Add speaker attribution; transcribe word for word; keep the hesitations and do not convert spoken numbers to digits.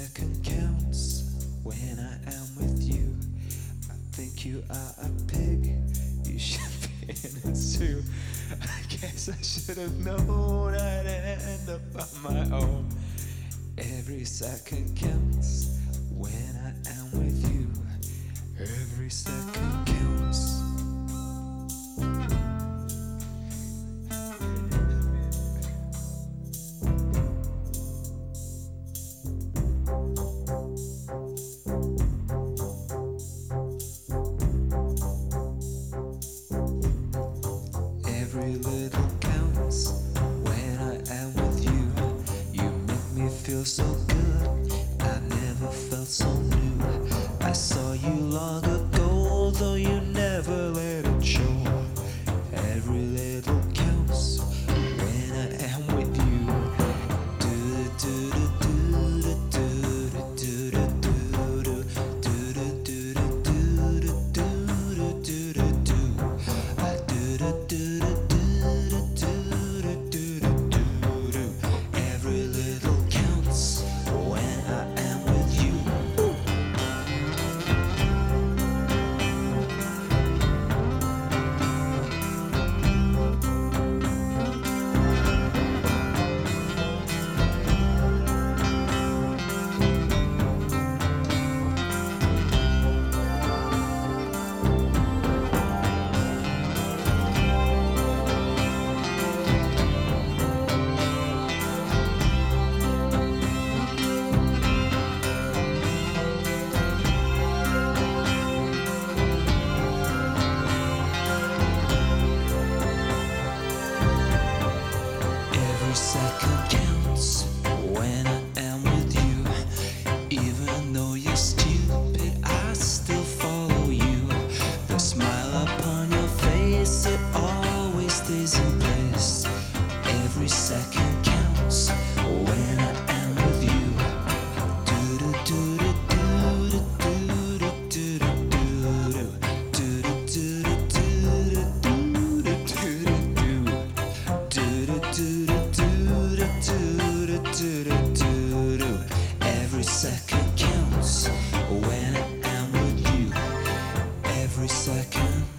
Speaker 1: second counts when I am with you. I think you are a pig, you should be in it too. I guess I should have known I'd end up on my own. Every second counts when I am with you. Every second counts. Every little counts when I am with you. You make me feel so good, I never felt so new. I saw you long ago, though you never let it show. Every little counts when I am with you. Do do do do do do do do do do do do do do do. I do do do do. Every little counts when I am with you. Every second counts when I am with you. Even though you're stupid, I still follow you. The smile upon your face, it always stays in place. Every second counts when I am with you. Do do do do do do do do do do do. Every second counts when I am with you. Every second.